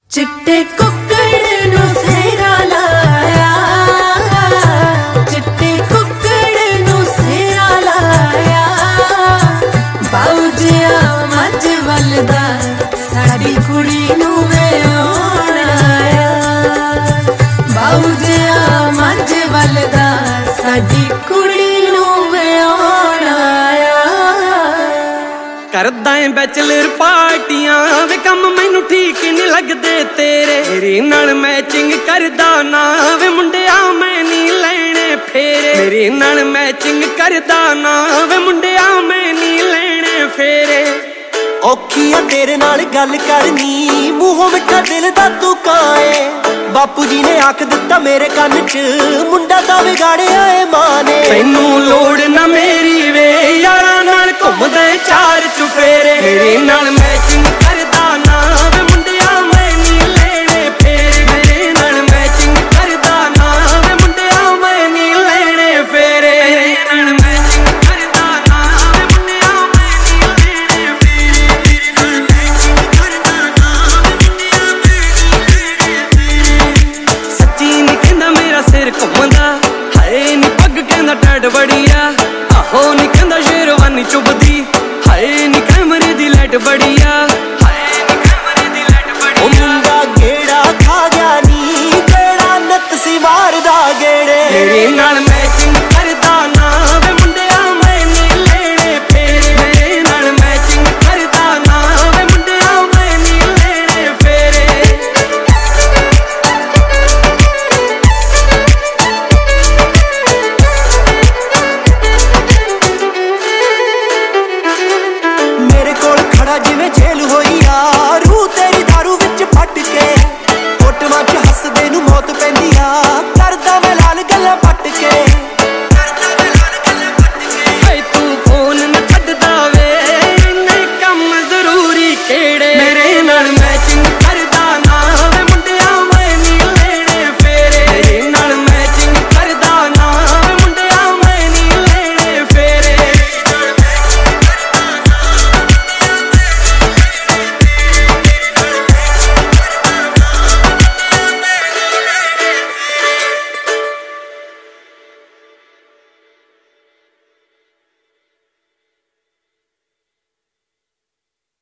चिट्टे कुक्कड़ नू सेरा लाया, चिट्टे कुक्कड़ नू सेरा लाया। बाऊजिया मज वलदा साडी कुड़ी नू व्याहण आया। बाऊजिया मज वलदा साडी कुड़ी नू व्याहण आया। करदा है बैचलर पार्टियां वे कम मैनू ठीक नहीं लगदे तेरे नाल मैचिंग करदा ना वे मुंडिया मैं नहीं लेने फेरे। मेरे नाल मैचिंग करदा ना वे मुंडिया मैं नहीं लेने फेरे। औखी आ तेरे नाल गल करनी मूहों मिठा दिल दा तू काए। बापू जी ने आख दिता मेरे कन च मुंडा दा विगाड़िया ए मां ने। तैनू लोड़ ना मेरी वे यारां नाल घुमदे चार चुफेरे। मेरे नाल मैचिंग